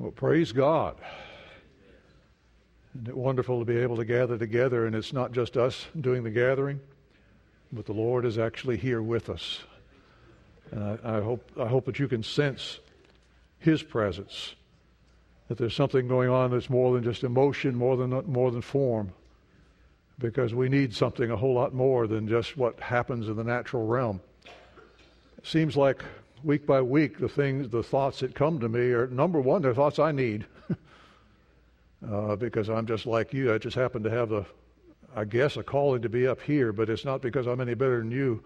Well, praise God. Isn't it wonderful to be able to gather together, and it's not just us doing the gathering, but the Lord is actually here with us. And I hope that you can sense His presence, that there's something going on that's more than just emotion, more than form, because we need something a whole lot more than just what happens in the natural realm. It seems like week by week, the thoughts that come to me are, number one, they're thoughts I need. Because I'm just like you. I just happen to have a calling to be up here, but it's not because I'm any better than you.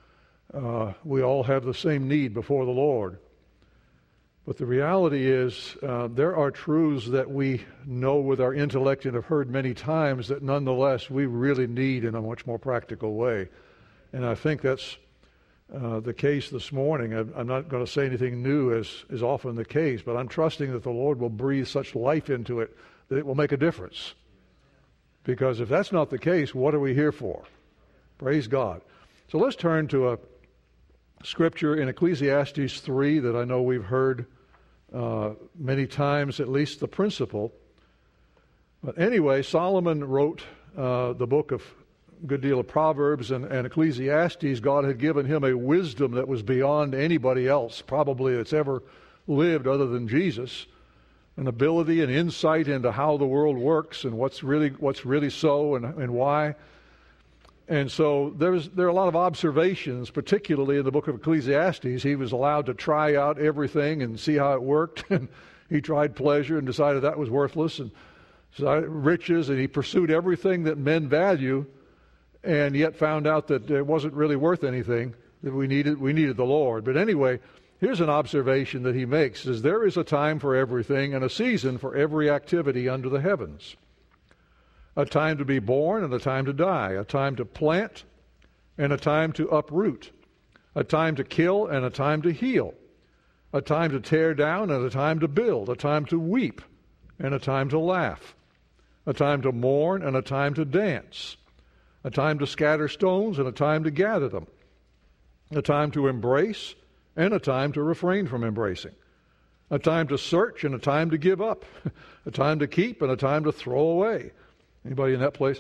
We all have the same need before the Lord. But the reality is, there are truths that we know with our intellect and have heard many times that nonetheless we really need in a much more practical way. And I think that's the case this morning. I'm not going to say anything new, as is often the case, but I'm trusting that the Lord will breathe such life into it that it will make a difference. Because if that's not the case, what are we here for? Praise God. So let's turn to a scripture in Ecclesiastes 3 that I know we've heard many times, at least the principle. But anyway, Solomon wrote the book of a good deal of Proverbs and Ecclesiastes. God had given him a wisdom that was beyond anybody else, probably that's ever lived other than Jesus. An ability and insight into how the world works and what's really so and why. And so there are a lot of observations, particularly in the book of Ecclesiastes. He was allowed to try out everything and see how it worked. And he tried pleasure and decided that was worthless, and riches, and he pursued everything that men value, and yet found out that it wasn't really worth anything, that we needed the Lord. But anyway, here's an observation that he makes, is there is a time for everything and a season for every activity under the heavens. A time to be born and a time to die. A time to plant and a time to uproot. A time to kill and a time to heal. A time to tear down and a time to build. A time to weep and a time to laugh. A time to mourn and a time to dance. A time to scatter stones and a time to gather them. A time to embrace and a time to refrain from embracing. A time to search and a time to give up. A time to keep and a time to throw away. Anybody in that place?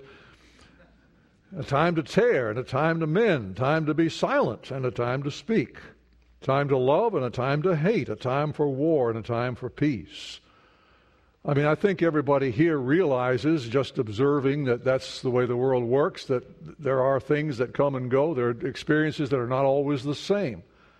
A time to tear and a time to mend. Time to be silent and a time to speak. Time to love and a time to hate. A time for war and a time for peace. I mean, I think everybody here realizes, just observing that that's the way the world works, that there are things that come and go. There are experiences that are not always the same.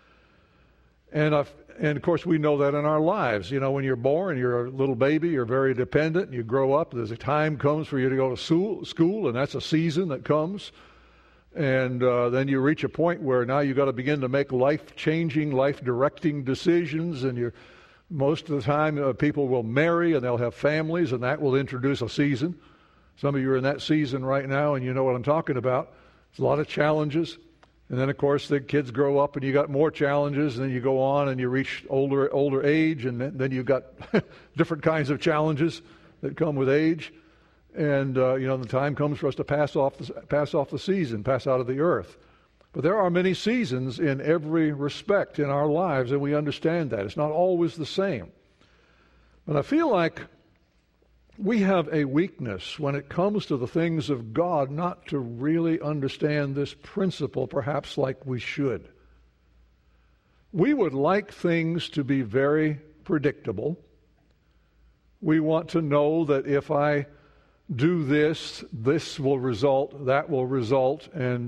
And of course, we know that in our lives. You know, when you're born, you're a little baby, you're very dependent, and you grow up. There's a time comes for you to go to school, and that's a season that comes. And then you reach a point where now you've got to begin to make life-changing, life-directing decisions. And most of the time, people will marry, and they'll have families, and that will introduce a season. Some of you are in that season right now, and you know what I'm talking about. There's a lot of challenges. And then, of course, the kids grow up and you got more challenges, and then you go on and you reach older age, and then you've got different kinds of challenges that come with age. And, the time comes for us to pass off the season, pass out of the earth. But there are many seasons in every respect in our lives, and we understand that. It's not always the same. But I feel like we have a weakness when it comes to the things of God not to really understand this principle perhaps like we should. We would like things to be very predictable. We want to know that if I do this, this will result, that will result. And,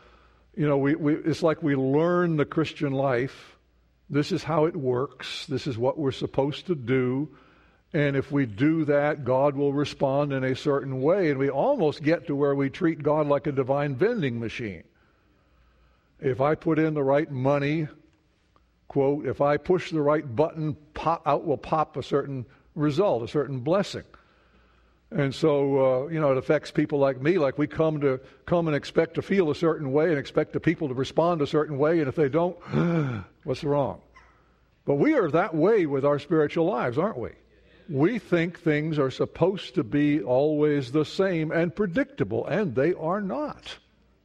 it's like we learn the Christian life. This is how it works. This is what we're supposed to do. And if we do that, God will respond in a certain way. And we almost get to where we treat God like a divine vending machine. If I put in the right money, quote, if I push the right button, out will pop a certain result, a certain blessing. And so, it affects people like me. Like we come and expect to feel a certain way and expect the people to respond a certain way. And if they don't, what's wrong? But we are that way with our spiritual lives, aren't we? We think things are supposed to be always the same and predictable, and they are not.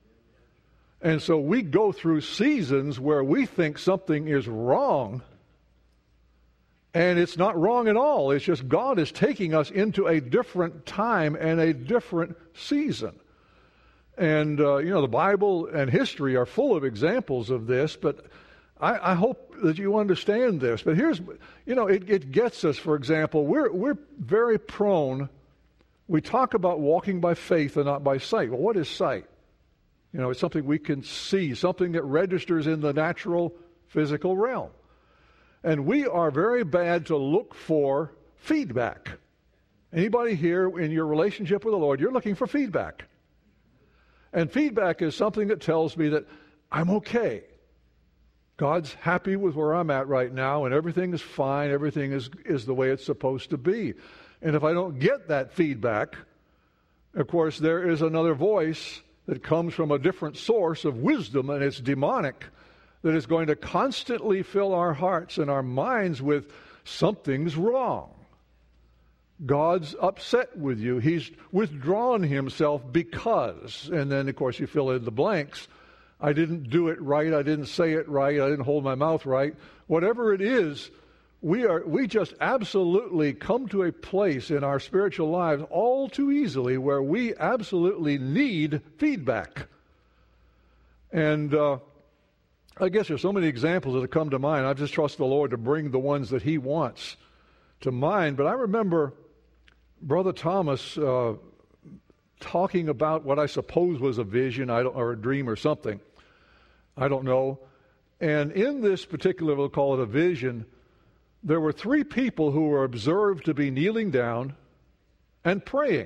And so we go through seasons where we think something is wrong, And it's not wrong at all. It's just God is taking us into a different time and a different season. And, the Bible and history are full of examples of this, but I hope that you understand this. But here's, it gets us, for example, we're very prone, we talk about walking by faith and not by sight. Well, what is sight? It's something we can see, something that registers in the natural physical realm. And we are very bad to look for feedback. Anybody here in your relationship with the Lord, you're looking for feedback. And feedback is something that tells me that I'm okay. God's happy with where I'm at right now, and everything is fine, everything is the way it's supposed to be. And if I don't get that feedback, of course, there is another voice that comes from a different source of wisdom, and it's demonic, that is going to constantly fill our hearts and our minds with something's wrong. God's upset with you. He's withdrawn himself because, and then, of course, you fill in the blanks. I didn't do it right. I didn't say it right. I didn't hold my mouth right. Whatever it is, we just absolutely come to a place in our spiritual lives all too easily where we absolutely need feedback. And I guess there's so many examples that have come to mind. I just trust the Lord to bring the ones that he wants to mind. But I remember Brother Thomas talking about what I suppose was a vision or a dream or something. I don't know. And in this particular, we'll call it a vision, there were 3 people who were observed to be kneeling down and praying.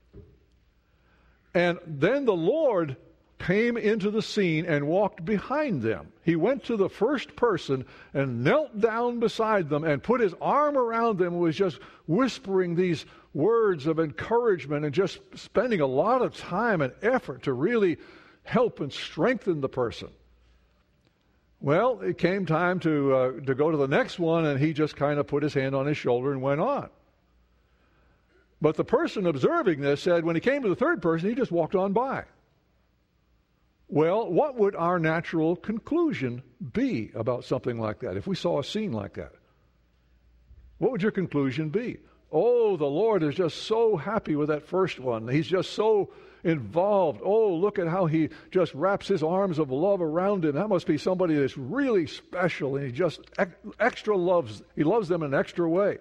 And then the Lord came into the scene and walked behind them. He went to the first person and knelt down beside them and put his arm around them and was just whispering these words of encouragement and just spending a lot of time and effort to really help and strengthen the person. Well, it came time to go to the next one, and he just kind of put his hand on his shoulder and went on. But the person observing this said when he came to the third person, he just walked on by. Well, what would our natural conclusion be about something like that if we saw a scene like that? What would your conclusion be? Oh, the Lord is just so happy with that first one. He's just so involved. Oh, look at how he just wraps his arms of love around him. That must be somebody that's really special, and he just extra loves. He loves them in an extra way.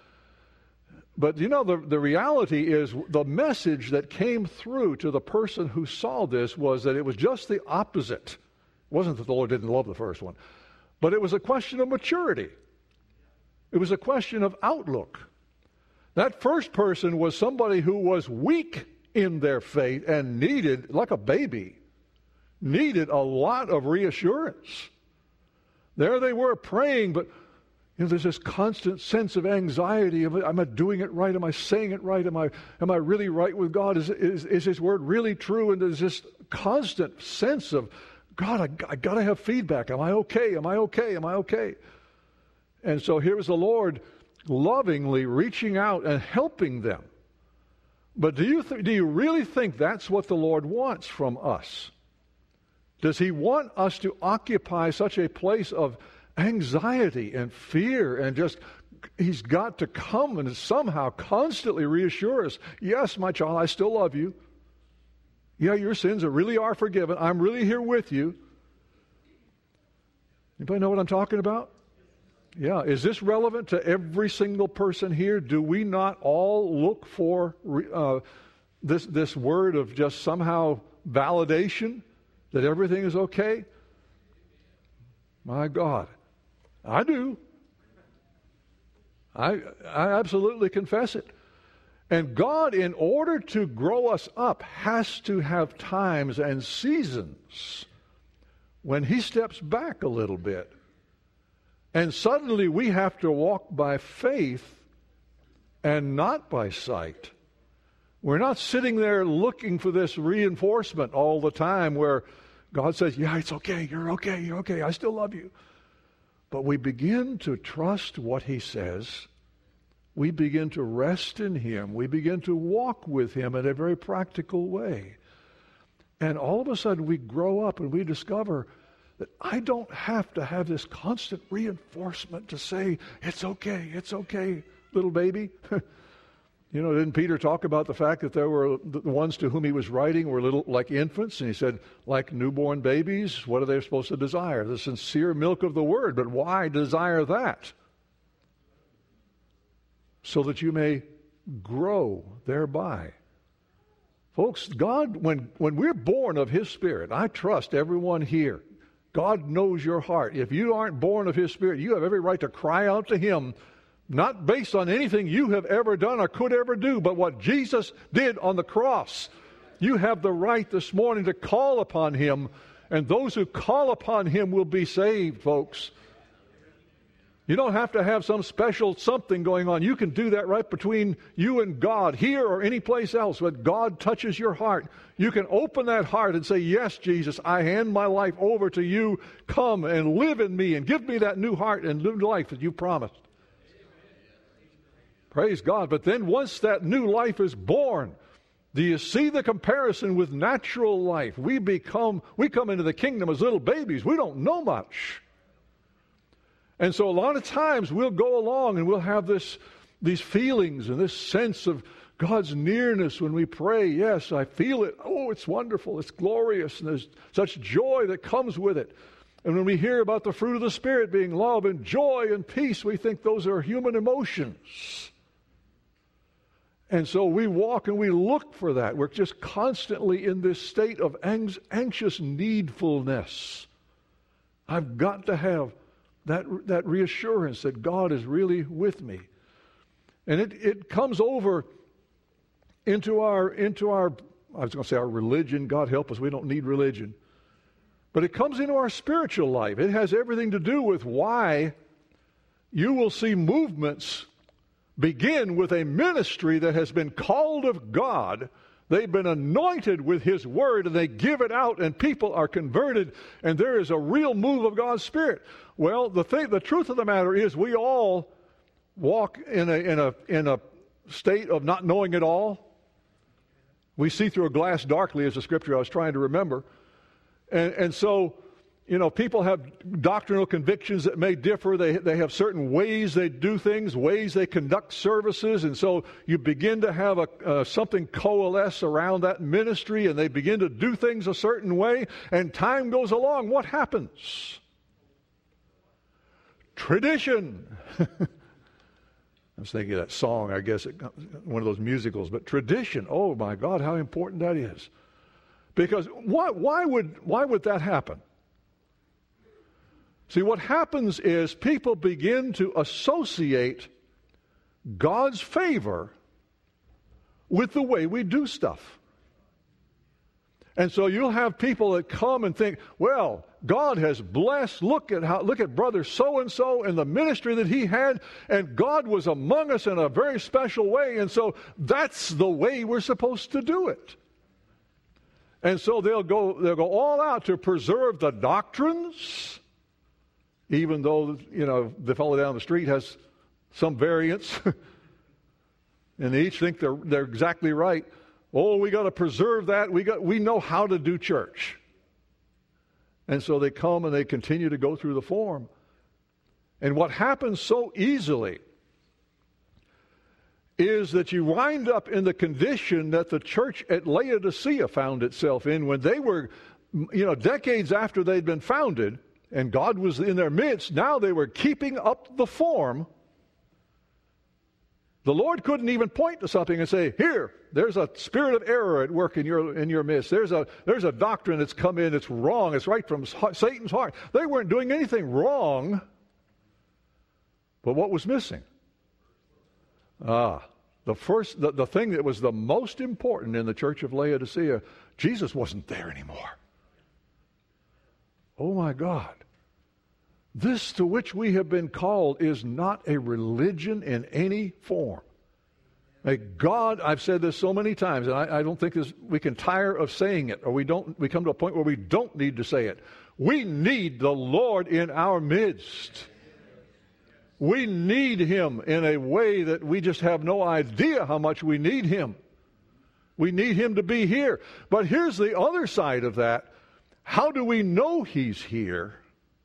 But the reality is the message that came through to the person who saw this was that it was just the opposite. It wasn't that the Lord didn't love the first one, but it was a question of maturity. It was a question of outlook. That first person was somebody who was weak in their faith and needed, like a baby, needed a lot of reassurance. There they were praying, but there's this constant sense of anxiety. Am I doing it right? Am I saying it right? Am I really right with God? Is His word really true? And there's this constant sense of, God, I got to have feedback. Am I okay? Am I okay? Am I okay? And so here was the Lord lovingly reaching out and helping them. But do you really think that's what the Lord wants from us? Does He want us to occupy such a place of anxiety and fear and just, He's got to come and somehow constantly reassure us, yes, my child, I still love you. Yeah, your sins really are forgiven. I'm really here with you. Anybody know what I'm talking about? Yeah, is this relevant to every single person here? Do we not all look for this word of just somehow validation that everything is okay? My God, I do. I absolutely confess it. And God, in order to grow us up, has to have times and seasons when He steps back a little bit. And suddenly we have to walk by faith and not by sight. We're not sitting there looking for this reinforcement all the time where God says, yeah, it's okay, you're okay, I still love you. But we begin to trust what He says. We begin to rest in Him. We begin to walk with Him in a very practical way. And all of a sudden we grow up and we discover that I don't have to have this constant reinforcement to say, it's okay, little baby. Didn't Peter talk about the fact that there were the ones to whom he was writing were little like infants? And he said, like newborn babies, what are they supposed to desire? The sincere milk of the word. But why desire that? So that you may grow thereby. Folks, God, when we're born of His Spirit, I trust everyone here, God knows your heart. If you aren't born of His Spirit, you have every right to cry out to Him, not based on anything you have ever done or could ever do, but what Jesus did on the cross. You have the right this morning to call upon Him, and those who call upon Him will be saved, folks. You don't have to have some special something going on. You can do that right between you and God, here or any place else. When God touches your heart, you can open that heart and say, yes, Jesus, I hand my life over to you. Come and live in me and give me that new heart and new life that you promised. Praise God. But then once that new life is born, do you see the comparison with natural life? We come into the kingdom as little babies. We don't know much. And so a lot of times we'll go along and we'll have these feelings and this sense of God's nearness when we pray. Yes, I feel it. Oh, it's wonderful. It's glorious. And there's such joy that comes with it. And when we hear about the fruit of the Spirit being love and joy and peace, we think those are human emotions. And so we walk and we look for that. We're just constantly in this state of anxious needfulness. I've got to have that reassurance that God is really with me. And it comes over into our I was going to say our religion. God help us, we don't need religion. But it comes into our spiritual life. It has everything to do with why you will see movements begin with a ministry that has been called of God. They've been anointed with His Word, and they give it out, and people are converted, and there is a real move of God's Spirit. Well, the truth of the matter is, we all walk in a state of not knowing it all. We see through a glass darkly, is the scripture I was trying to remember, and so. People have doctrinal convictions that may differ. They have certain ways they do things, ways they conduct services, and so you begin to have something coalesce around that ministry, and they begin to do things a certain way, and time goes along. What happens? Tradition. I was thinking of that song, I guess, one of those musicals, but tradition, oh my God, how important that is. Because why would that happen? See, what happens is people begin to associate God's favor with the way we do stuff. And so you'll have people that come and think, well, God has blessed, look at brother so-and-so and the ministry that he had, and God was among us in a very special way, and so that's the way we're supposed to do it. And so they'll go all out to preserve the doctrines, even though, the fellow down the street has some variance, and they each think they're exactly right. Oh, we got to preserve that. We know how to do church. And so they come and they continue to go through the form. And what happens so easily is that you wind up in the condition that the church at Laodicea found itself in when they were, decades after they'd been founded, and God was in their midst. Now they were keeping up the form. The Lord couldn't even point to something and say, here, there's a spirit of error at work in your midst. There's a doctrine that's come in, it's wrong, it's right from Satan's heart. They weren't doing anything wrong. But what was missing? The thing that was the most important in the church of Laodicea, Jesus wasn't there anymore. Oh my God. This to which we have been called is not a religion in any form. May God, I've said this so many times, and I don't think we can tire of saying it, or we come to a point where we don't need to say it. We need the Lord in our midst. We need Him in a way that we just have no idea how much we need Him. We need Him to be here. But here's the other side of that. How do we know He's here?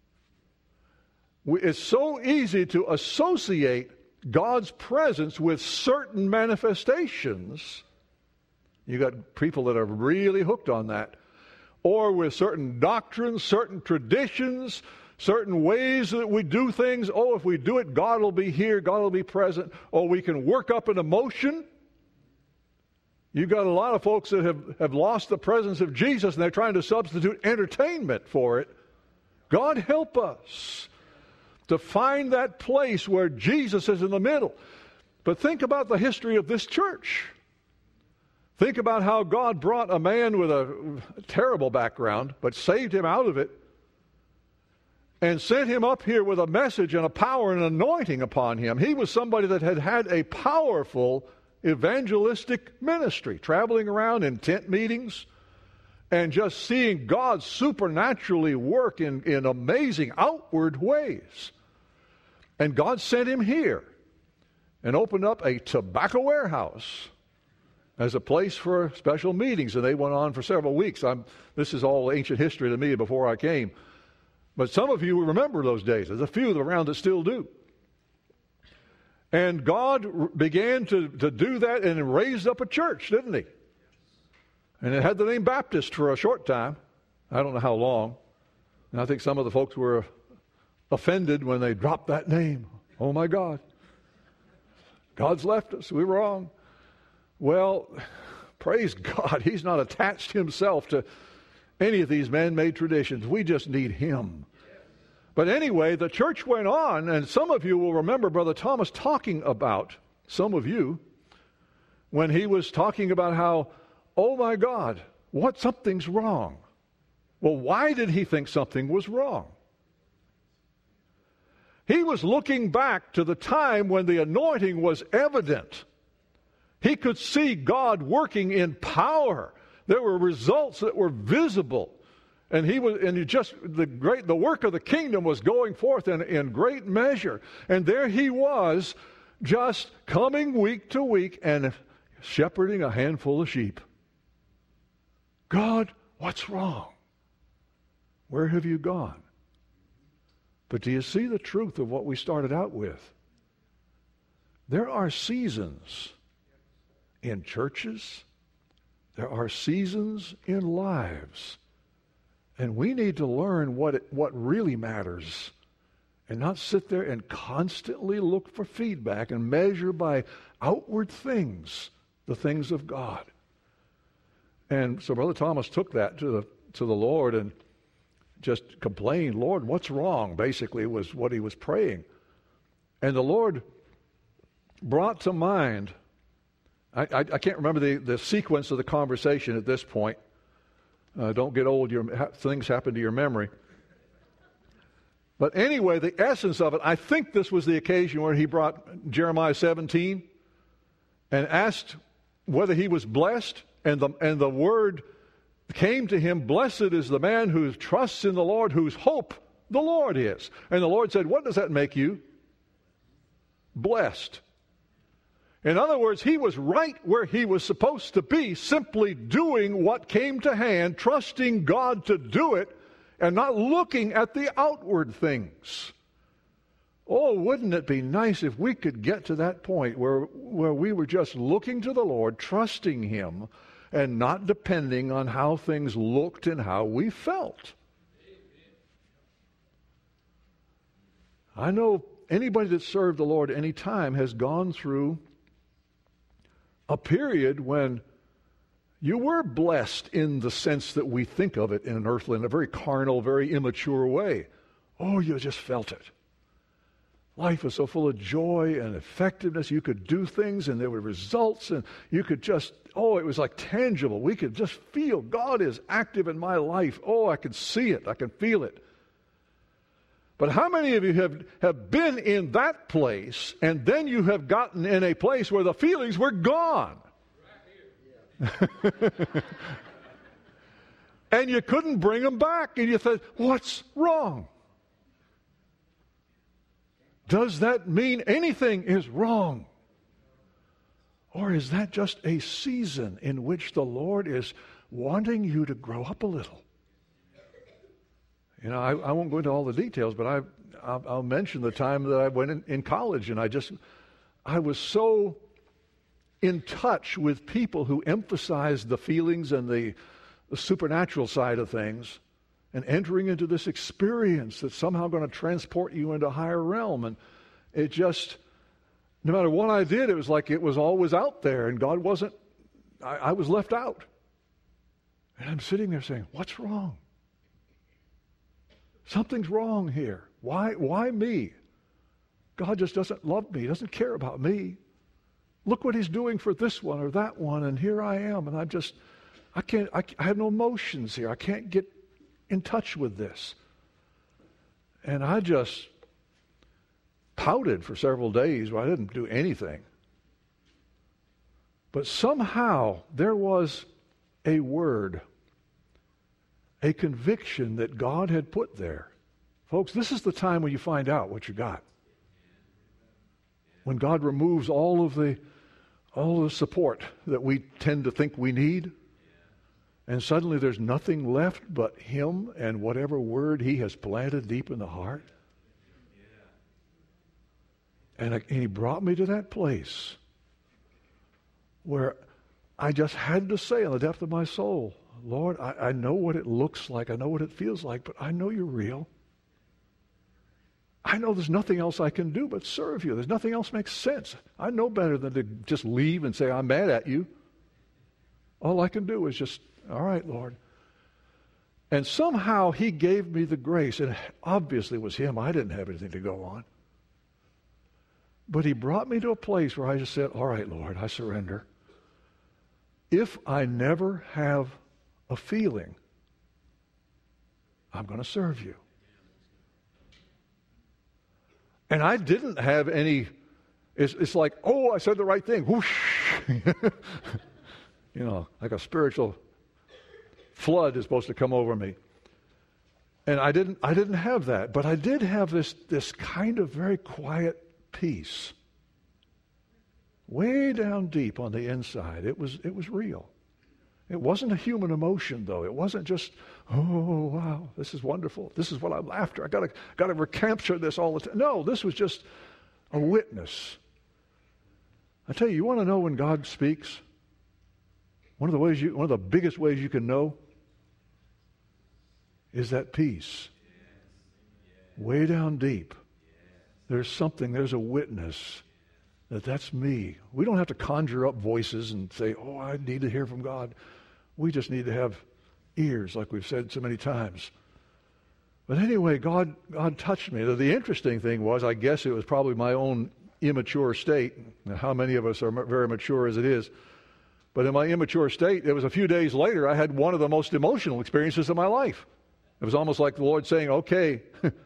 It's so easy to associate God's presence with certain manifestations. You got people that are really hooked on that. Or with certain doctrines, certain traditions, certain ways that we do things. Oh, if we do it, God will be here, God will be present. Or we can work up an emotion. You've got a lot of folks that have lost the presence of Jesus, and they're trying to substitute entertainment for it. God help us to find that place where Jesus is in the middle. But think about the history of this church. Think about how God brought a man with a terrible background, but saved him out of it, and sent him up here with a message and a power and anointing upon him. He was somebody that had had a powerful evangelistic ministry, traveling around in tent meetings and just seeing God supernaturally work in amazing outward ways. And God sent him here and opened up a tobacco warehouse as a place for special meetings, and they went on for several weeks. This is all ancient history to me before I came. But some of you remember those days. There's a few around that still do. And God began to do that and raised up a church, didn't He? And it had the name Baptist for a short time. I don't know how long. And I think some of the folks were offended when they dropped that name. Oh my God. God's left us. We were wrong. Well, praise God. He's not attached Himself to any of these man-made traditions. We just need Him. But anyway, the church went on, and some of you will remember Brother Thomas talking about, some of you, when he was talking about how, oh my God, something's wrong. Well, why did he think something was wrong? He was looking back to the time when the anointing was evident. He could see God working in power. There were results that were visible. And the work of the kingdom was going forth in great measure. And there he was, just coming week to week and shepherding a handful of sheep. God, what's wrong? Where have you gone? But do you see the truth of what we started out with? There are seasons in churches. There are seasons in lives. And we need to learn what really matters and not sit there and constantly look for feedback and measure by outward things the things of God. And so Brother Thomas took that to the Lord and just complained, Lord, what's wrong? Basically was what he was praying. And the Lord brought to mind, I can't remember the sequence of the conversation at this point. Don't get old, things happen to your memory. But anyway, the essence of it, I think this was the occasion where he brought Jeremiah 17 and asked whether he was blessed, and the word came to him, blessed is the man who trusts in the Lord, whose hope the Lord is. And the Lord said, what does that make you? Blessed. In other words, he was right where he was supposed to be, simply doing what came to hand, trusting God to do it, and not looking at the outward things. Oh, wouldn't it be nice if we could get to that point where we were just looking to the Lord, trusting Him, and not depending on how things looked and how we felt. I know anybody that served the Lord any time has gone through a period when you were blessed in the sense that we think of it in an earthly, in a very carnal, very immature way. Oh, you just felt it. Life was so full of joy and effectiveness. You could do things and there were results, and you could just, it was like tangible. We could just feel God is active in my life. Oh, I can see it. I can feel it. But how many of you have been in that place, and then you have gotten in a place where the feelings were gone? And you couldn't bring them back, and you thought, what's wrong? Does that mean anything is wrong? Or is that just a season in which the Lord is wanting you to grow up a little? You know, I won't go into all the details, but I'll mention the time that I went in college, and I was so in touch with people who emphasized the feelings and the supernatural side of things, and entering into this experience that's somehow going to transport you into a higher realm. And it just, no matter what I did, it was like it was always out there, and God wasn't, I was left out. And I'm sitting there saying, what's wrong? Something's wrong here. Why me? God just doesn't love me. He doesn't care about me. Look what he's doing for this one or that one, and here I am, and I have no emotions here. I can't get in touch with this. And I just pouted for several days where I didn't do anything. But somehow there was a word, a conviction that God had put there. Folks, this is the time when you find out what you got. When God removes all of the support that we tend to think we need, and suddenly there's nothing left but him and whatever word he has planted deep in the heart. And he brought me to that place where I just had to say in the depth of my soul, Lord, I know what it looks like, I know what it feels like, but I know you're real. I know there's nothing else I can do but serve you. There's nothing else makes sense. I know better than to just leave and say, I'm mad at you. All I can do is just, all right, Lord. And somehow he gave me the grace, and obviously it was him. I didn't have anything to go on. But he brought me to a place where I just said, all right, Lord, I surrender. If I never have a feeling, I'm going to serve you. And I didn't have any, it's like, oh, I said the right thing. Whoosh. You know, like a spiritual flood is supposed to come over me. And I didn't have that, but I did have this kind of very quiet peace. Way down deep on the inside. It was real. It wasn't a human emotion, though. It wasn't just, oh, wow, this is wonderful. This is what I'm after. I got to recapture this all the time. No, this was just a witness. I tell you, you want to know when God speaks? One of the biggest ways you can know is that peace. Way down deep. There's a witness that's me. We don't have to conjure up voices and say, oh, I need to hear from God. We just need to have ears, like we've said so many times. But anyway, God touched me. The interesting thing was, I guess it was probably my own immature state. Now, how many of us are very mature as it is? But in my immature state, it was a few days later, I had one of the most emotional experiences of my life. It was almost like the Lord saying, okay,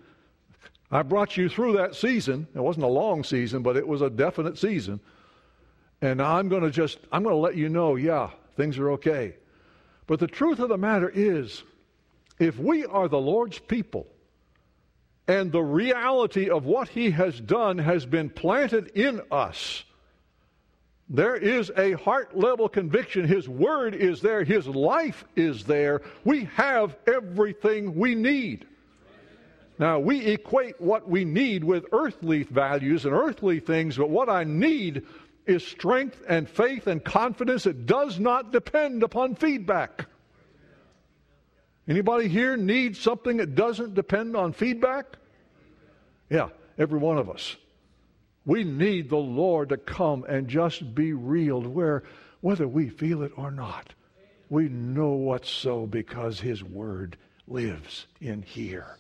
I brought you through that season. It wasn't a long season, but it was a definite season. And I'm going to let you know, yeah, things are okay. But the truth of the matter is, if we are the Lord's people, and the reality of what he has done has been planted in us, there is a heart-level conviction. His word is there. His life is there. We have everything we need. Now, we equate what we need with earthly values and earthly things, but what I need is strength and faith and confidence. It does not depend upon feedback. Anybody here need something that doesn't depend on feedback? Yeah, every one of us. We need the Lord to come and just be real, where whether we feel it or not, we know what's so because his word lives in here.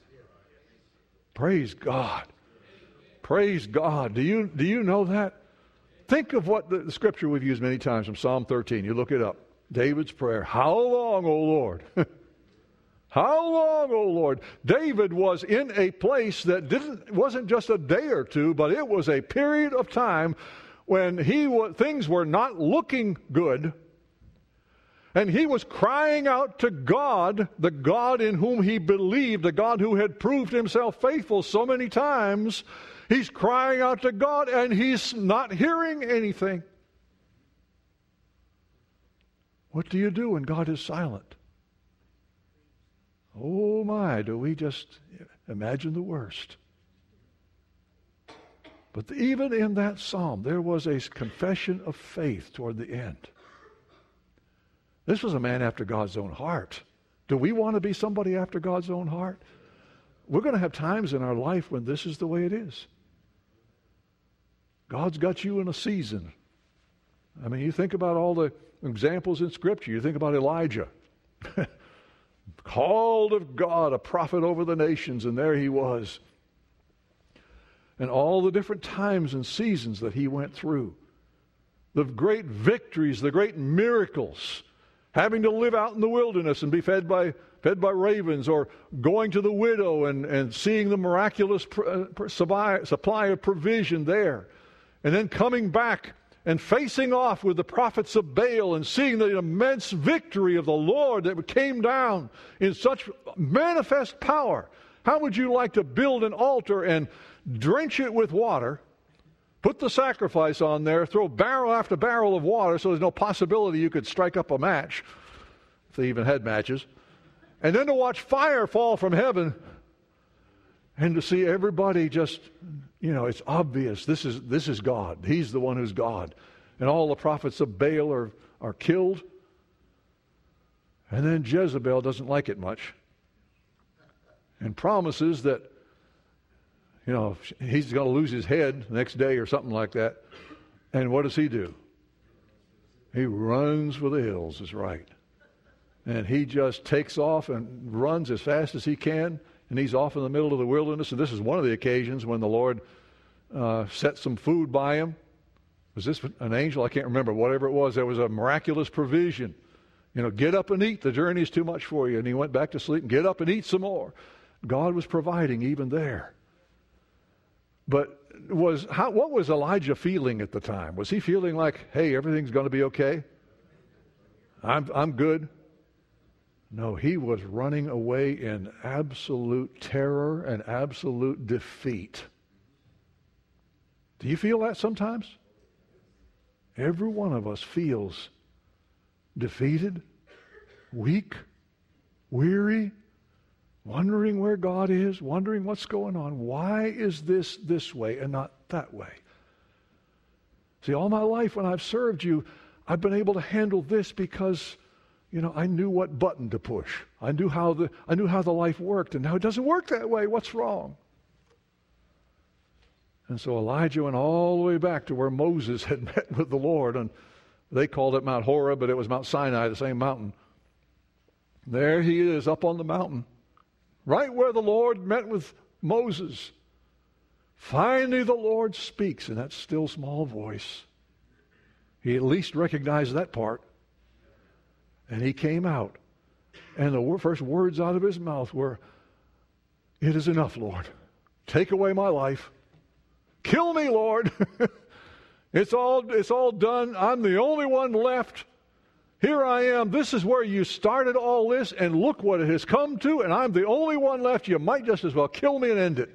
Praise God. Praise God. Do you know that? Think of what the scripture we've used many times from Psalm 13. You look it up. David's prayer. How long, O Lord? How long, O Lord? David was in a place that wasn't just a day or two, but it was a period of time when things were not looking good. And he was crying out to God, the God in whom he believed, the God who had proved himself faithful so many times. He's crying out to God, and he's not hearing anything. What do you do when God is silent? Oh my, do we just imagine the worst. But even in that psalm, there was a confession of faith toward the end. This was a man after God's own heart. Do we want to be somebody after God's own heart? We're going to have times in our life when this is the way it is. God's got you in a season. I mean, you think about all the examples in Scripture. You think about Elijah. Called of God, a prophet over the nations, and there he was. And all the different times and seasons that he went through. The great victories, the great miracles. Having to live out in the wilderness and be fed by ravens, or going to the widow and seeing the miraculous supply of provision there. And then coming back and facing off with the prophets of Baal and seeing the immense victory of the Lord that came down in such manifest power. How would you like to build an altar and drench it with water, put the sacrifice on there, throw barrel after barrel of water so there's no possibility you could strike up a match, if they even had matches, and then to watch fire fall from heaven and to see everybody just, it's obvious this is God. He's the one who's God. And all the prophets of Baal are killed. And then Jezebel doesn't like it much and promises that he's going to lose his head the next day or something like that. And what does he do? He runs for the hills, is right. And he just takes off and runs as fast as he can, and he's off in the middle of the wilderness. And this is one of the occasions when the Lord set some food by him. Was this an angel? I can't remember. Whatever it was, there was a miraculous provision. Get up and eat. The journey is too much for you. And he went back to sleep and get up and eat some more. God was providing even there. But what was Elijah feeling at the time? Was he feeling like, hey, everything's going to be okay? I'm good? No, he was running away in absolute terror and absolute defeat. Do you feel that sometimes? Every one of us feels defeated, weak, weary, wondering where God is, wondering what's going on. Why is this way and not that way? See, all my life when I've served you, I've been able to handle this because, I knew what button to push. I knew how the life worked, and now it doesn't work that way. What's wrong? And so Elijah went all the way back to where Moses had met with the Lord, and they called it Mount Horeb, but it was Mount Sinai, the same mountain. There he is up on the mountain, right where the Lord met with Moses. Finally the Lord speaks in that still small voice. He at least recognized that part. And he came out. And the first words out of his mouth were, "It is enough, Lord. Take away my life. Kill me, Lord. It's all done. I'm the only one left. Here I am. This is where you started all this, and look what it has come to, and I'm the only one left. You might just as well kill me and end it."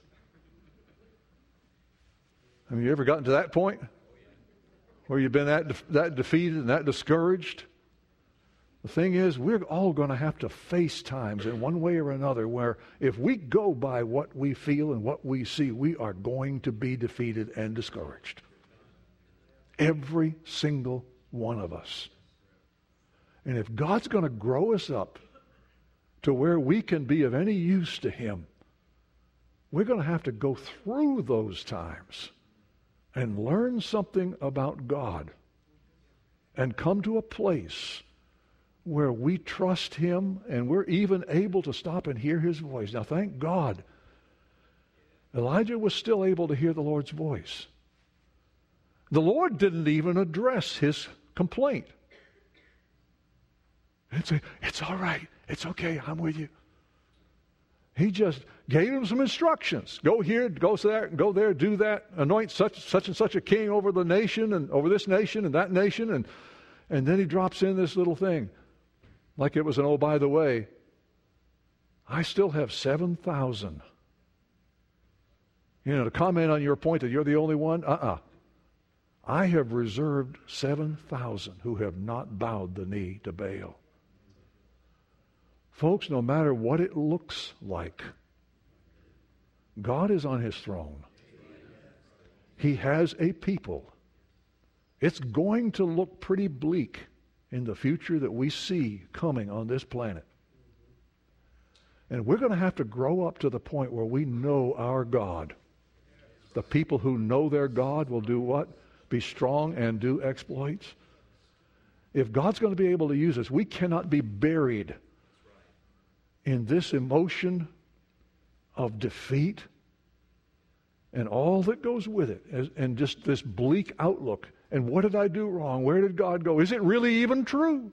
Have you ever gotten to that point where you've been that defeated and that discouraged? The thing is, we're all going to have to face times in one way or another where if we go by what we feel and what we see, we are going to be defeated and discouraged. Every single one of us. And if God's going to grow us up to where we can be of any use to Him, we're going to have to go through those times and learn something about God and come to a place where we trust Him and we're even able to stop and hear His voice. Now, thank God, Elijah was still able to hear the Lord's voice. The Lord didn't even address his complaint. He'd say, "It's all right. It's okay. I'm with you." He just gave him some instructions. Go here, go there, do that. Anoint such and such a king over the nation and over this nation and that nation. And then he drops in this little thing. Like it was an, oh, by the way, I still have 7,000. To comment on your point that you're the only one, I have reserved 7,000 who have not bowed the knee to Baal. Folks, no matter what it looks like, God is on his throne. He has a people. It's going to look pretty bleak in the future that we see coming on this planet. And we're going to have to grow up to the point where we know our God. The people who know their God will do what? Be strong and do exploits. If God's going to be able to use us, we cannot be buried in this emotion of defeat and all that goes with it, and just this bleak outlook. And what did I do wrong? Where did God go? Is it really even true?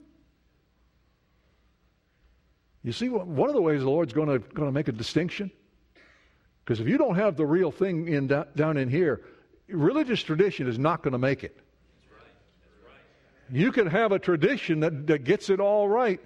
You see, one of the ways the Lord's going to make a distinction, because if you don't have the real thing down in here, religious tradition is not going to make it. That's right. You can have a tradition that gets it all right,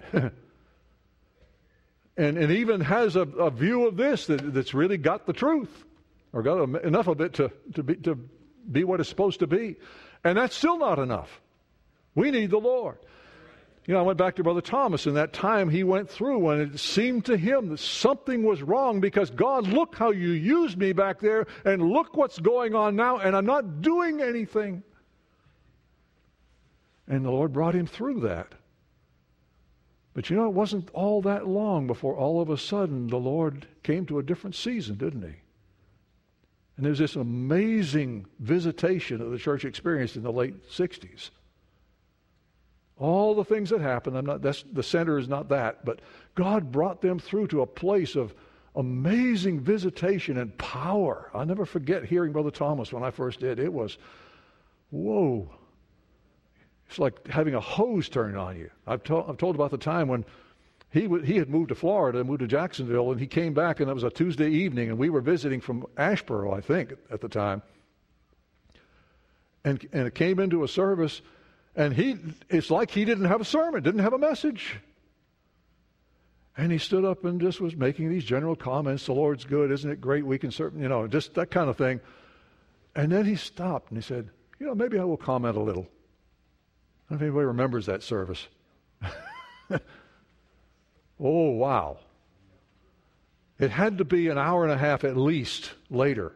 and even has a view of this that's really got the truth, or got enough of it to be what it's supposed to be. And that's still not enough. We need the Lord. You know, I went back to Brother Thomas, and that time he went through when it seemed to him that something was wrong, because God, look how you used me back there, and look what's going on now, and I'm not doing anything. And the Lord brought him through that. But you know, it wasn't all that long before all of a sudden the Lord came to a different season, didn't he? And there's this amazing visitation that the church experienced in the late 60s. All the things that happened, the center is not that, but God brought them through to a place of amazing visitation and power. I'll never forget hearing Brother Thomas when I first did. It was, whoa. It's like having a hose turned on you. I've told about the time when he had moved to Florida, moved to Jacksonville, and he came back, and it was a Tuesday evening, and we were visiting from Asheboro, I think, at the time. And it came into a service, and it's like he didn't have a sermon, didn't have a message. And he stood up and just was making these general comments. The Lord's good, isn't it great? We can serve, just that kind of thing. And then he stopped and he said, maybe I will comment a little. I don't know if anybody remembers that service. Oh, wow. It had to be an hour and a half at least later.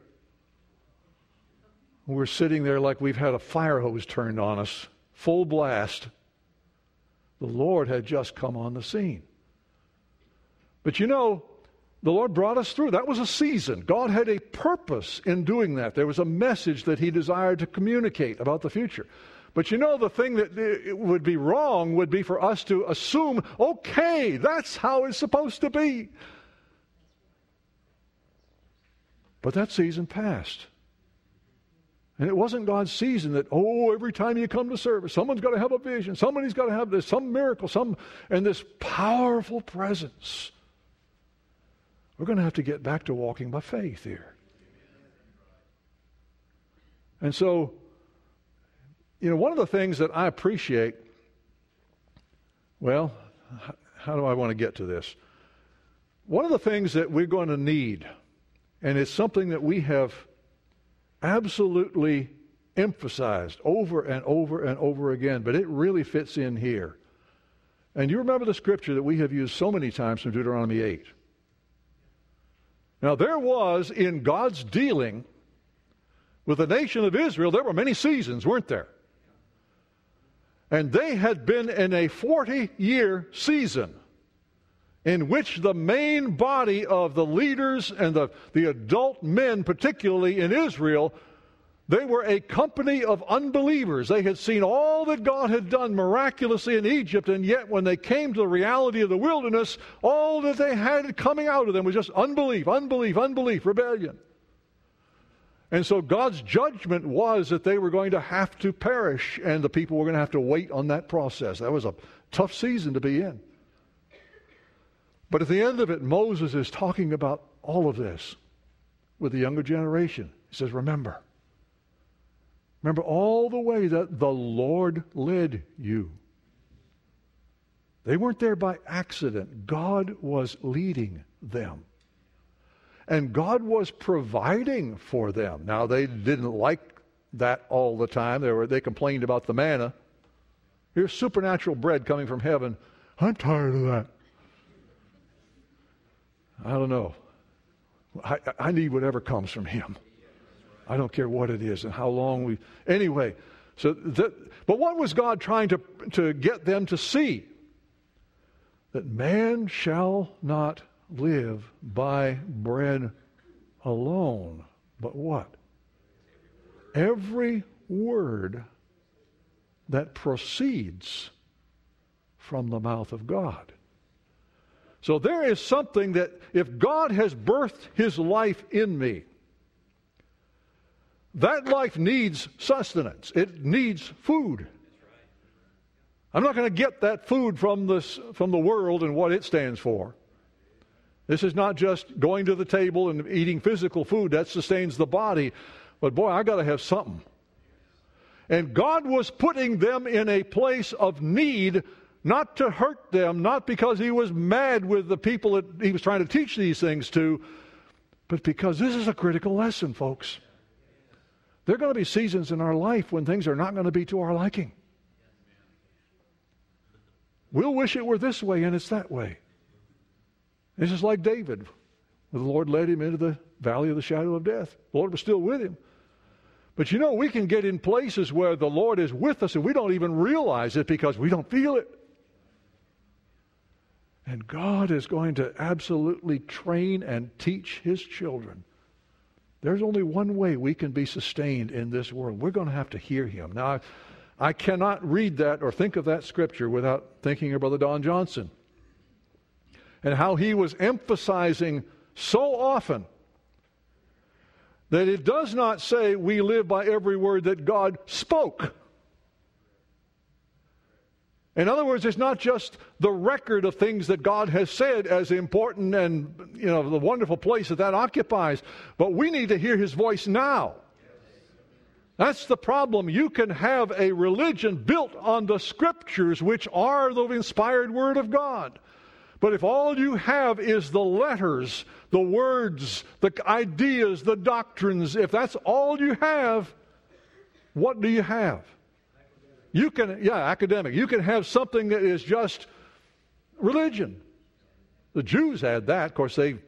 We're sitting there like we've had a fire hose turned on us, full blast. The Lord had just come on the scene. But the Lord brought us through. That was a season. God had a purpose in doing that. There was a message that he desired to communicate about the future. But the thing that it would be wrong would be for us to assume, okay, that's how it's supposed to be. But that season passed. And it wasn't God's season that, every time you come to service, someone's got to have a vision, somebody's got to have this, some miracle, and this powerful presence. We're going to have to get back to walking by faith here. And so, one of the things that I appreciate, how do I want to get to this? One of the things that we're going to need, and it's something that we have absolutely emphasized over and over and over again, but it really fits in here. And you remember the scripture that we have used so many times from Deuteronomy 8. Now, there was, in God's dealing with the nation of Israel, there were many seasons, weren't there? And they had been in a 40-year season in which the main body of the leaders and the adult men, particularly in Israel, they were a company of unbelievers. They had seen all that God had done miraculously in Egypt, and yet when they came to the reality of the wilderness, all that they had coming out of them was just unbelief, rebellion. And so God's judgment was that they were going to have to perish, and the people were going to have to wait on that process. That was a tough season to be in. But at the end of it, Moses is talking about all of this with the younger generation. He says, remember all the way that the Lord led you. They weren't there by accident. God was leading them. And God was providing for them. Now, they didn't like that all the time. They complained about the manna. Here's supernatural bread coming from heaven. I'm tired of that. I don't know. I need whatever comes from Him. I don't care what it is and how long we... Anyway, but what was God trying to get them to see? That man shall not live by bread alone, but what? Every word that proceeds from the mouth of God. So there is something that if God has birthed His life in me, that life needs sustenance. It needs food. I'm not going to get that food from the world and what it stands for. This is not just going to the table and eating physical food. That sustains the body. But boy, I got to have something. And God was putting them in a place of need, not to hurt them, not because He was mad with the people that He was trying to teach these things to, but because this is a critical lesson, folks. There are going to be seasons in our life when things are not going to be to our liking. We'll wish it were this way, and it's that way. It's just like David. The Lord led him into the valley of the shadow of death. The Lord was still with him. But you know, we can get in places where the Lord is with us and we don't even realize it because we don't feel it. And God is going to absolutely train and teach His children. There's only one way we can be sustained in this world. We're going to have to hear Him. Now, I cannot read that or think of that scripture without thinking of Brother Don Johnson and how he was emphasizing so often that it does not say we live by every word that God spoke. In other words, it's not just the record of things that God has said as important and, you know, the wonderful place that occupies, but we need to hear His voice now. That's the problem. You can have a religion built on the Scriptures, which are the inspired Word of God. But if all you have is the letters, the words, the ideas, the doctrines, if that's all you have, what do you have? You can, academic. You can have something that is just religion. The Jews had that. Of course, they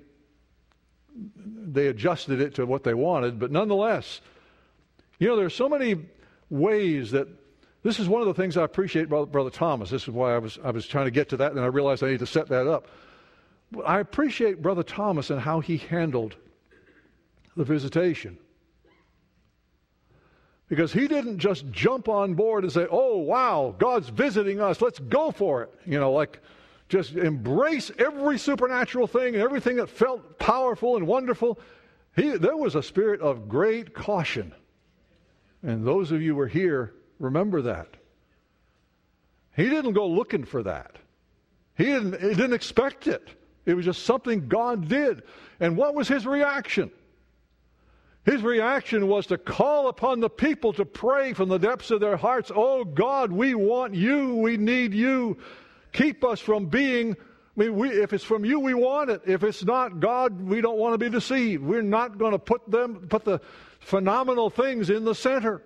adjusted it to what they wanted, but nonetheless, you know, there's so many ways that this is one of the things I appreciate Brother Thomas. This is why I was trying to get to that, and I realized I need to set that up. I appreciate Brother Thomas and how he handled the visitation. Because he didn't just jump on board and say, oh, wow, God's visiting us, let's go for it. You know, like just embrace every supernatural thing and everything that felt powerful and wonderful. There was a spirit of great caution. And those of you who were here, remember that. He didn't go looking for that. He didn't expect it. It was just something God did. And what was his reaction? His reaction was to call upon the people to pray from the depths of their hearts, oh God, we want you, we need you. Keep us from being, if it's from you, we want it. If it's not, God, we don't want to be deceived. We're not going to put the phenomenal things in the center.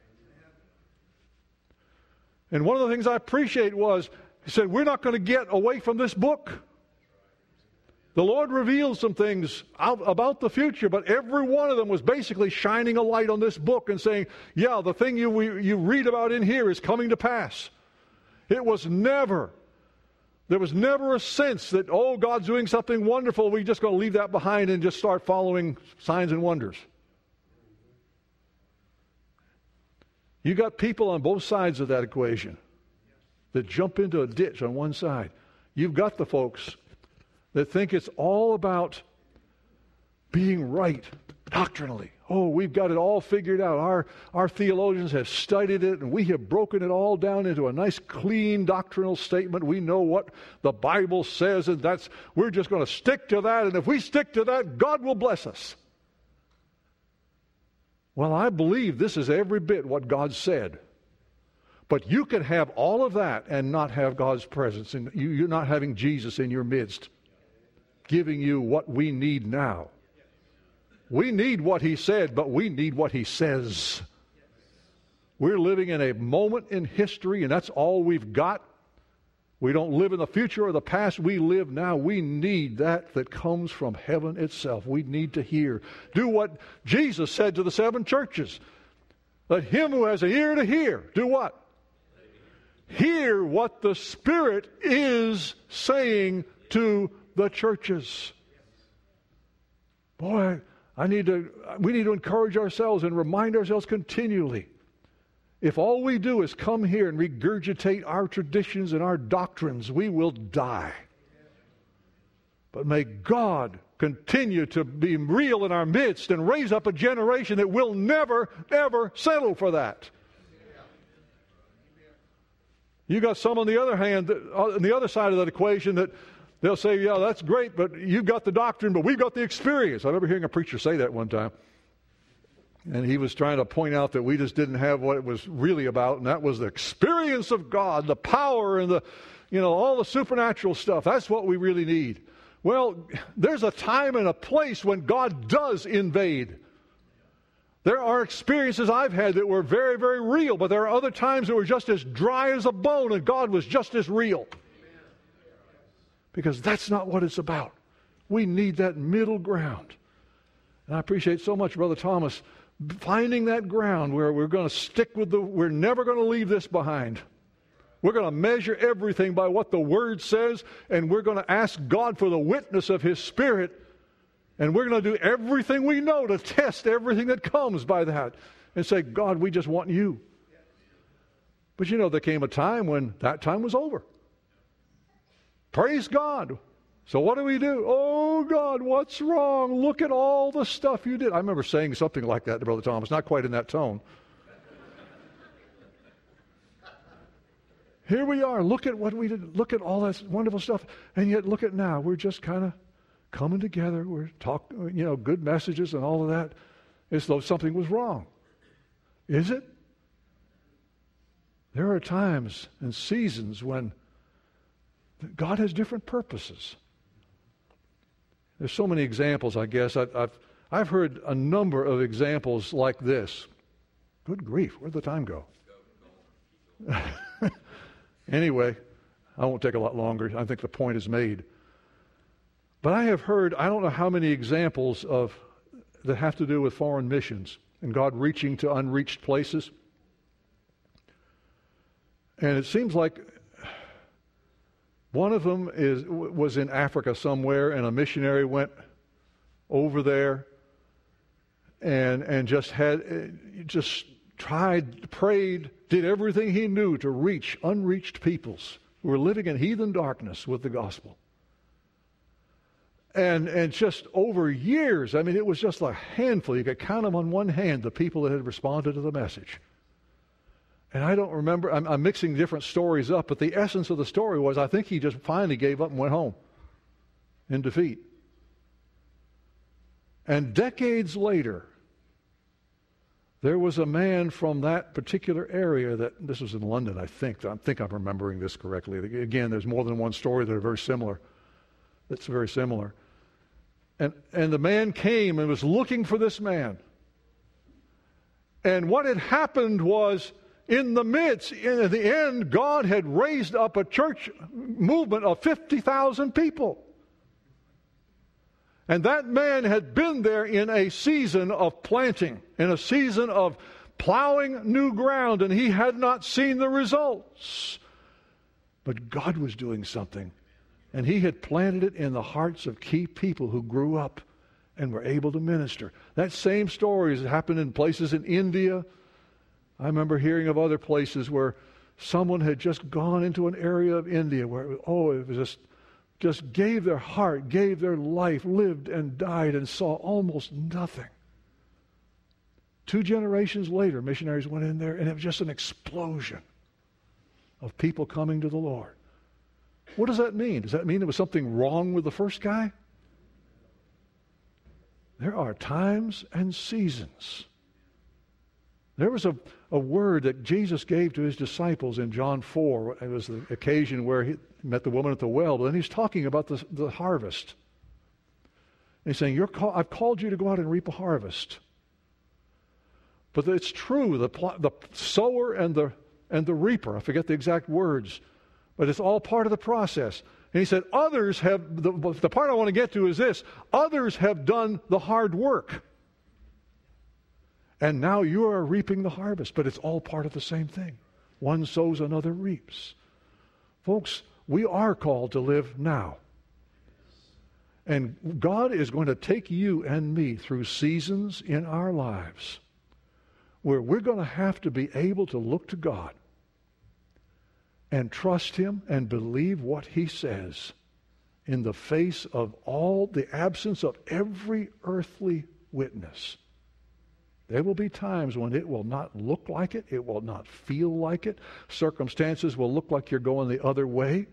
And one of the things I appreciate was, he said, we're not going to get away from this book. The Lord revealed some things about the future, but every one of them was basically shining a light on this book and saying, yeah, the thing you read about in here is coming to pass. There was never a sense that, oh, God's doing something wonderful, we're just going to leave that behind and just start following signs and wonders. You got people on both sides of that equation that jump into a ditch on one side. You've got the folks that think it's all about being right doctrinally. Oh, we've got it all figured out. Our theologians have studied it, and we have broken it all down into a nice, clean doctrinal statement. We know what the Bible says, and we're just going to stick to that, and if we stick to that, God will bless us. Well, I believe this is every bit what God said. But you can have all of that and not have God's presence, and you're not having Jesus in your midst, giving you what we need now. We need what He said, but we need what He says. We're living in a moment in history, and that's all we've got. We don't live in the future or the past. We live now. We need that comes from heaven itself. We need to hear. Do what Jesus said to the 7 churches. Let him who has an ear to hear, do what? Hear what the Spirit is saying to the churches. Boy, we need to encourage ourselves and remind ourselves continually. If all we do is come here and regurgitate our traditions and our doctrines, we will die. But may God continue to be real in our midst and raise up a generation that will never, ever settle for that. You got some on the other hand, on the other side of that equation, that they'll say, yeah, that's great, but you've got the doctrine, but we've got the experience. I remember hearing a preacher say that one time. And he was trying to point out that we just didn't have what it was really about, and that was the experience of God, the power and all the supernatural stuff. That's what we really need. Well, there's a time and a place when God does invade. There are experiences I've had that were very, very real, but there are other times that were just as dry as a bone, and God was just as real. Because that's not what it's about. We need that middle ground. And I appreciate so much Brother Thomas finding that ground where we're going to stick with we're never going to leave this behind. We're going to measure everything by what the Word says, and we're going to ask God for the witness of His Spirit, and we're going to do everything we know to test everything that comes by that and say, God, we just want you. But there came a time when that time was over. Praise God. So what do we do? Oh, God, what's wrong? Look at all the stuff you did. I remember saying something like that to Brother Thomas, not quite in that tone. Here we are. Look at what we did. Look at all that wonderful stuff. And yet, look at now. We're just kind of coming together. We're talking, good messages and all of that, as though something was wrong. Is it? There are times and seasons when God has different purposes. There's so many examples, I guess. I've heard a number of examples like this. Good grief, where'd the time go? Anyway, I won't take a lot longer. I think the point is made. But I have heard, I don't know how many examples that have to do with foreign missions and God reaching to unreached places. And it seems like one of them was in Africa somewhere, and a missionary went over there and just tried, prayed, did everything he knew to reach unreached peoples who were living in heathen darkness with the gospel. And just over years, it was just a handful. You could count them on one hand, the people that had responded to the message. And I don't remember, I'm mixing different stories up, but the essence of the story was I think he just finally gave up and went home in defeat. And decades later, there was a man from that particular area this was in London, I think. I think I'm remembering this correctly. Again, there's more than one story that are very similar. That's very similar. And the man came and was looking for this man. And what had happened was, in the end, God had raised up a church movement of 50,000 people. And that man had been there in a season of planting, in a season of plowing new ground, and he had not seen the results. But God was doing something, and he had planted it in the hearts of key people who grew up and were able to minister. That same story has happened in places in India. I remember hearing of other places where someone had just gone into an area of India where it was just gave their heart, gave their life, lived and died, and saw almost nothing. 2 generations later, missionaries went in there, and it was just an explosion of people coming to the Lord. What does that mean? Does that mean there was something wrong with the first guy? There are times and seasons. There was a word that Jesus gave to his disciples in John 4. It was the occasion where he met the woman at the well, but then he's talking about the harvest. And he's saying, I've called you to go out and reap a harvest. But it's true, the sower and the reaper, I forget the exact words, But it's all part of the process. And he said, others have, the part I want to get to is this, others have done the hard work. And now you are reaping the harvest, but it's all part of the same thing. One sows, another reaps. Folks, we are called to live now. And God is going to take you and me through seasons in our lives where we're going to have to be able to look to God and trust Him and believe what He says in the face of all the absence of every earthly witness. There will be times when it will not look like it. It will not feel like it. Circumstances will look like you're going the other way.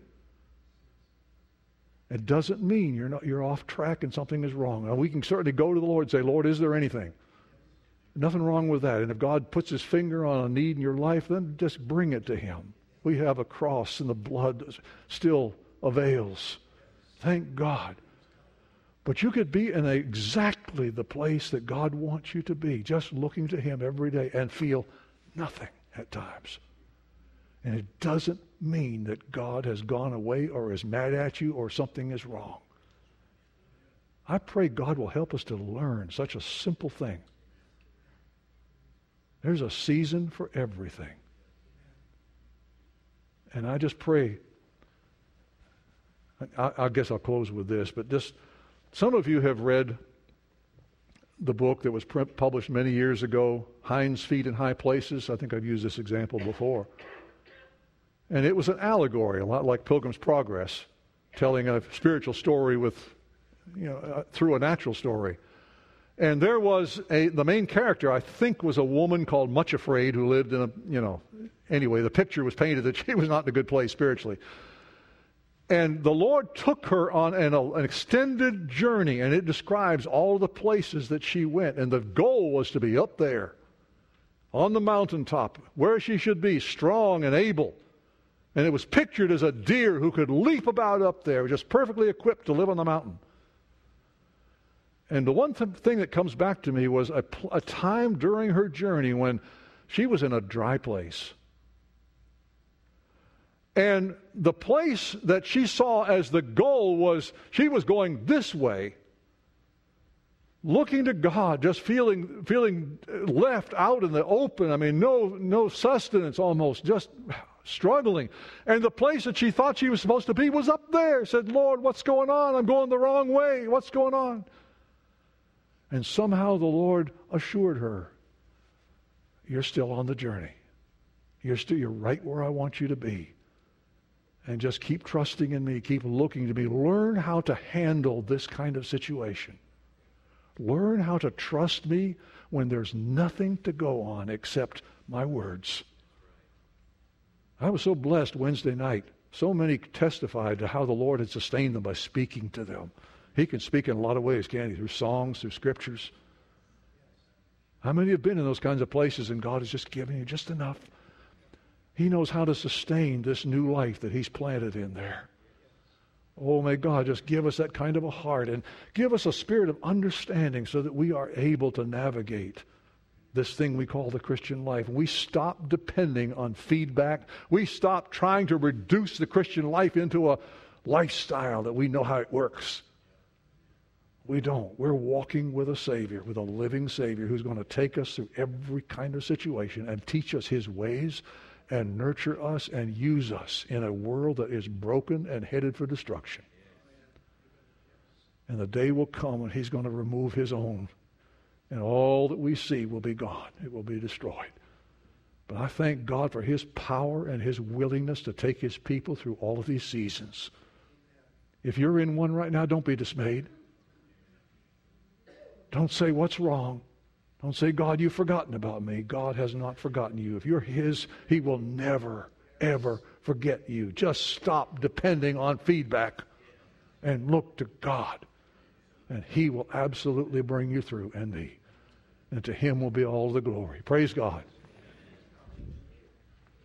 It doesn't mean you're off track and something is wrong. Now, we can certainly go to the Lord and say, Lord, is there anything? Nothing wrong with that. And if God puts His finger on a need in your life, then just bring it to Him. We have a cross and the blood still avails. Thank God. But you could be in exactly the place that God wants you to be, just looking to Him every day and feel nothing at times. And it doesn't mean that God has gone away or is mad at you or something is wrong. I pray God will help us to learn such a simple thing. There's a season for everything. And I just pray, I guess I'll close with this, but just some of you have read the book that was published many years ago, Hinds' Feet in High Places. I think I've used this example before. And it was an allegory, a lot like Pilgrim's Progress, telling a spiritual story with, through a natural story. And there was the main character, I think, was a woman called Much Afraid who lived in anyway, the picture was painted that she was not in a good place spiritually. And the Lord took her on an extended journey, and it describes all the places that she went. And the goal was to be up there, on the mountaintop, where she should be, strong and able. And it was pictured as a deer who could leap about up there, just perfectly equipped to live on the mountain. And the one thing that comes back to me was a time during her journey when she was in a dry place. And the place that she saw as the goal was, she was going this way, looking to God, just feeling left out in the open. I mean, no sustenance almost, just struggling. And the place that she thought she was supposed to be was up there. Said, Lord, what's going on? I'm going the wrong way. What's going on? And somehow the Lord assured her, you're still on the journey. You're right where I want you to be. And just keep trusting in me. Keep looking to me. Learn how to handle this kind of situation. Learn how to trust me when there's nothing to go on except my words. I was so blessed Wednesday night. So many testified to how the Lord had sustained them by speaking to them. He can speak in a lot of ways, can't He? Through songs, through scriptures. How many have been in those kinds of places and God has just given you just enough? He knows how to sustain this new life that He's planted in there. Oh, may God just give us that kind of a heart and give us a spirit of understanding so that we are able to navigate this thing we call the Christian life. We stop depending on feedback. We stop trying to reduce the Christian life into a lifestyle that we know how it works. We don't. We're walking with a Savior, with a living Savior who's going to take us through every kind of situation and teach us His ways and nurture us and use us in a world that is broken and headed for destruction. And the day will come when He's going to remove His own, and all that we see will be gone. It will be destroyed. But I thank God for His power and His willingness to take His people through all of these seasons. If you're in one right now, don't be dismayed. Don't say, what's wrong? Don't say, God, you've forgotten about me. God has not forgotten you. If you're His, He will never, ever forget you. Just stop depending on feedback and look to God. And He will absolutely bring you through, and me. And to Him will be all the glory. Praise God.